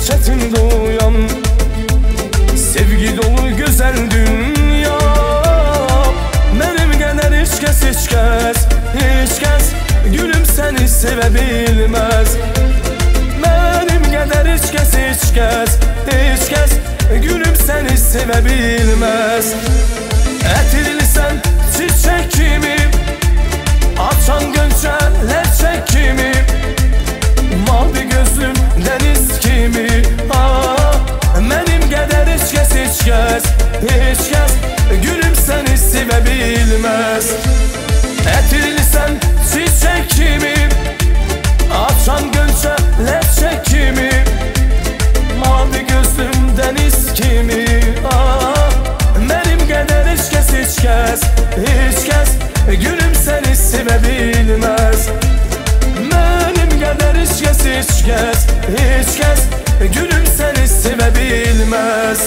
çetinde uyan. Sevgi dolu güzel dünya. Benim kadar hiç kes gülüm seni sevebilmez. Benim kadar hiç kes gülüm seni sevebilmez. Etilsen çiçek kimi, açan gönçeler kimi, mavi gözlüm deniz kimi. Benim kadar hiç kes gülüm seni sevebilmez. Etilsen çiçek kimi, açan gönçeler kimi, mavi gözlüm deniz kimi. Benim kadar hiç kes gülüm seni sevebilmez. Benim kadar hiç kes gülüm seni sevebilmez.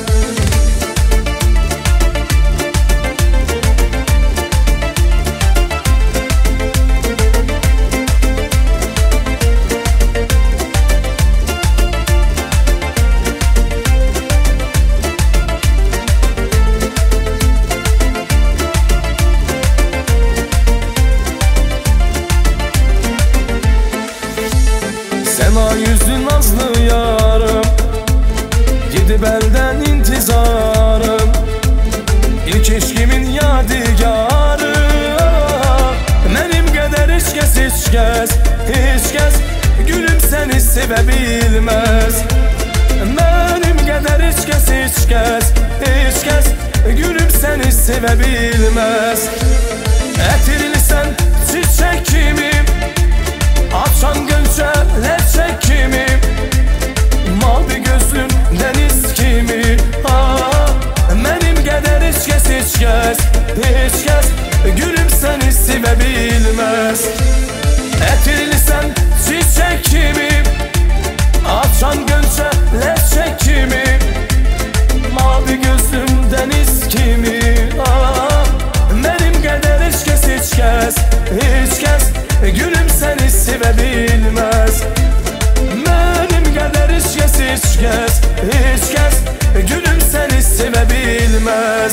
Sema yüzlü nazlı yarım, gidip elden intizarım. İlk eşkimin yadigarı. Benim kadar hiç kes gülüm seni sevebilmez. Benim kadar hiç kes gülüm seni sevebilmez. Etilsen çiçek kimi, açan gönçeler kimi, mavi gözlüm deniz kimi. Benim kadar hiç kes gülüm seni sevebilmez. Etilsen çiçek kimi, açan gönçeler kimi, mavi gözlüm deniz kimi. Benim kadar hiç kes gülüm seni sevebilmez. Benim kadar hiç kes gülüm seni sevebilmez.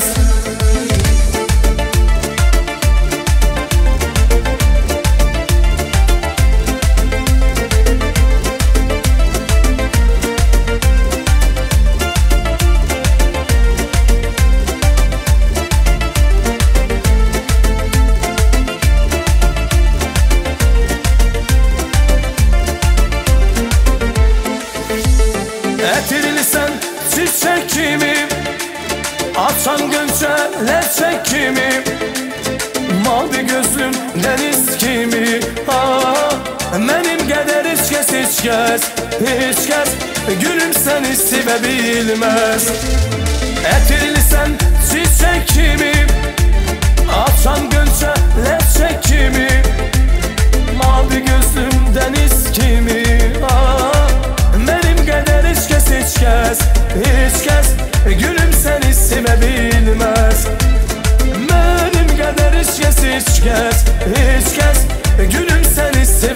Etilsen çiçek kimi, açan gönçeler kimi, mavi gözlüm deniz kimi. Benim kadar hiç kes gülüm seni sevebilmez. Etilsen çiçek kimi, açan gönçeler kimi, mavi gözlüm deniz kimi. Benim kadar hiç kes gülüm seni sevebilmez. Benim kadar hiç kes gülüm seni sevebilmez.